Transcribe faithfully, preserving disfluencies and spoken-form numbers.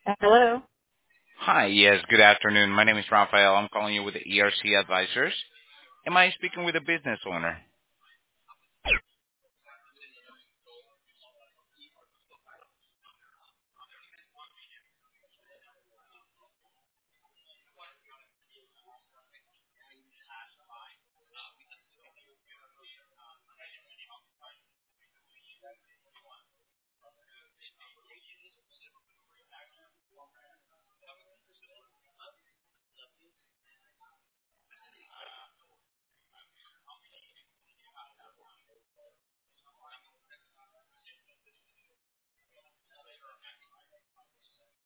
Hello. Hi. Yes, good afternoon. My name is Rafael. I'm calling you with the E R C Advisors. Am I speaking with a business owner?